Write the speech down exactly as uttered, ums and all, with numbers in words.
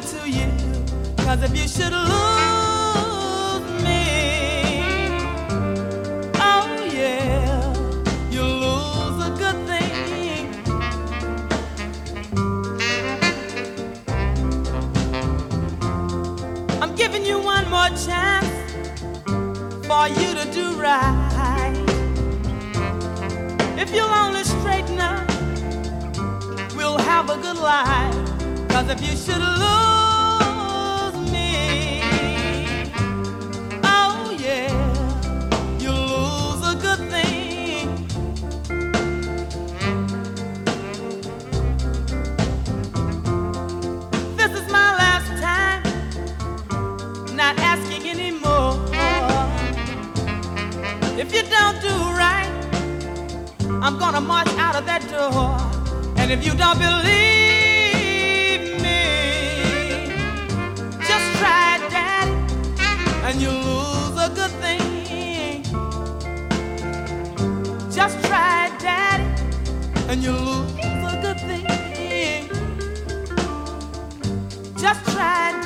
to you. Cause if you should lose me, oh yeah, you'll lose a good thing. I'm giving you one more chance for you to do right. If you'll only straighten up, we'll have a good life. Cause if you should lose me, oh yeah, you'll lose a good thing. This is my last time, not asking anymore. If you don't do right, I'm gonna march out of that door. And if you don't believe me, just try it, Daddy, and you'll lose a good thing. Just try it, Daddy, and you'll lose a good thing. Just try it,